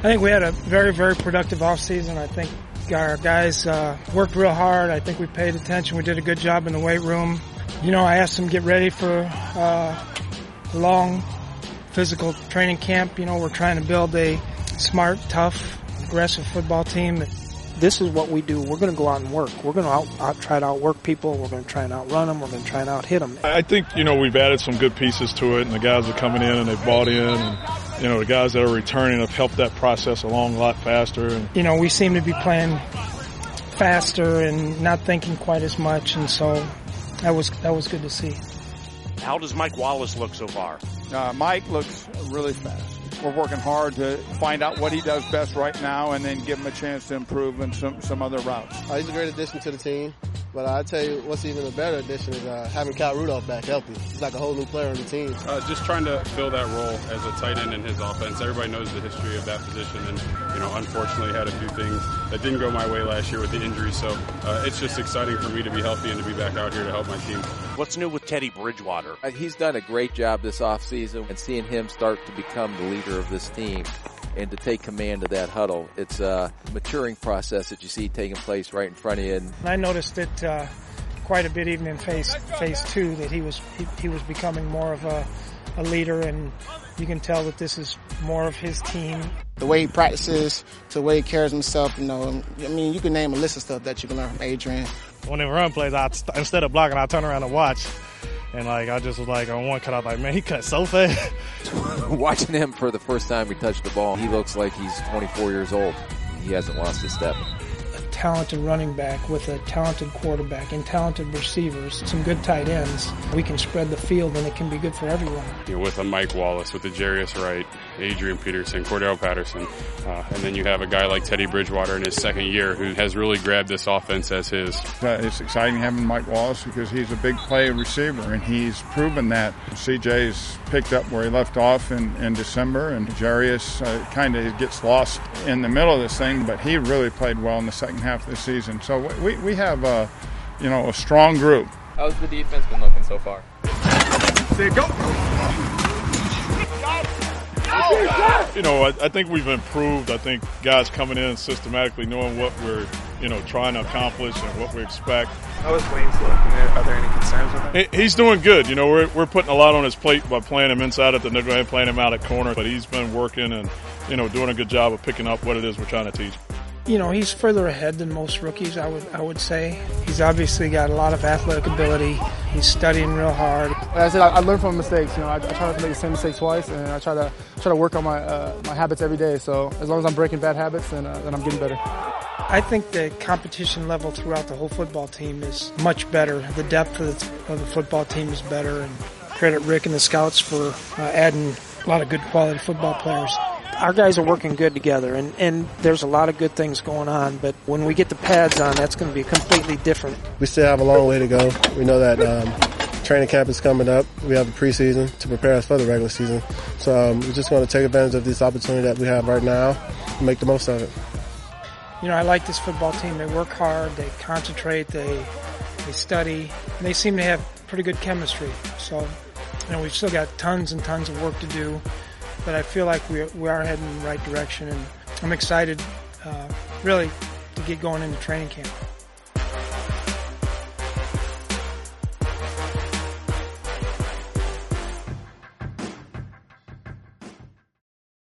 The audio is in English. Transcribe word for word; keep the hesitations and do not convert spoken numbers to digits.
think we had a very, very productive offseason. I think our guys uh, worked real hard. I think we paid attention. We did a good job in the weight room. You know, I asked them to get ready for uh, a long physical training camp. You know, we're trying to build a smart, tough, aggressive football team. This is what we do. We're going to go out and work. We're going to out, out, try to outwork people. We're going to try and outrun them. We're going to try and out-hit them. I think, you know, we've added some good pieces to it, and the guys are coming in and they've bought in. And, you know, the guys that are returning have helped that process along a lot faster. And, you know, we seem to be playing faster and not thinking quite as much, and so that was that was good to see. How does Mike Wallace look so far? Uh, Mike looks really fast. We're working hard to find out what he does best right now and then give him a chance to improve in some, some other routes. Uh, he's a great addition to the team, but I tell you what's even a better addition is uh, having Cal Rudolph back healthy. He's like a whole new player on the team. Uh, just trying to fill that role as a tight end in his offense. Everybody knows the history of that position, and, you know, unfortunately had a few things that didn't go my way last year with the injury, so uh, it's just exciting for me to be healthy and to be back out here to help my team. What's new with Teddy Bridgewater? He's done a great job this offseason, and seeing him start to become the leader of this team and to take command of that huddle. It's a maturing process that you see taking place right in front of you. And I noticed it uh, quite a bit even in phase phase two that he was he, he was becoming more of a, a leader, and you can tell that this is more of his team. The way he practices, to the way he carries himself, you know, I mean, you can name a list of stuff that you can learn from Adrian. When they run plays, I instead of blocking, I turn around and watch. And, like, I just was like, on one cut, I was like, man, he cut so fast. Watching him for the first time he touched the ball, he looks like he's twenty-four years old. He hasn't lost his step. A talented running back with a talented quarterback and talented receivers, some good tight ends. We can spread the field, and it can be good for everyone. You know, with a Mike Wallace, with a Jarius Wright, Adrian Peterson, Cordell Patterson, uh, and then you have a guy like Teddy Bridgewater in his second year who has really grabbed this offense as his. Uh, it's exciting having Mike Wallace because he's a big play receiver, and he's proven that. C J's picked up where he left off in, in December, and Jarius uh, kind of gets lost in the middle of this thing, but he really played well in the second half of the season. So we, we have a, you know, a strong group. How's the defense been looking so far? Say go! you know, I, I think we've improved. I think guys coming in systematically knowing what we're, you know, trying to accomplish and what we expect. How is Wayne's looking? Are there any concerns with him? He's doing good. You know, we're we're putting a lot on his plate by playing him inside at the nickel and playing him out at corner. But he's been working and, you know, doing a good job of picking up what it is we're trying to teach. You know, he's further ahead than most rookies, I would I would say. He's obviously got a lot of athletic ability. He's studying real hard. Like I said, I, I learn from mistakes. You know, I, I try not to make the same mistake twice, and I try to try to work on my uh, my habits every day. So as long as I'm breaking bad habits, then uh, then I'm getting better. I think the competition level throughout the whole football team is much better. The depth of the, of the football team is better, and credit Rick and the scouts for uh, adding a lot of good quality football players. Our guys are working good together, and, and there's a lot of good things going on, but when we get the pads on, that's going to be completely different. We still have a long way to go. We know that um, training camp is coming up. We have the preseason to prepare us for the regular season. So um, we're just going to take advantage of this opportunity that we have right now and make the most of it. You know, I like this football team. They work hard, they concentrate, they they study, and they seem to have pretty good chemistry. So, you know, we've still got tons and tons of work to do. But I feel like we we are heading in the right direction, and I'm excited, uh, really, to get going into training camp.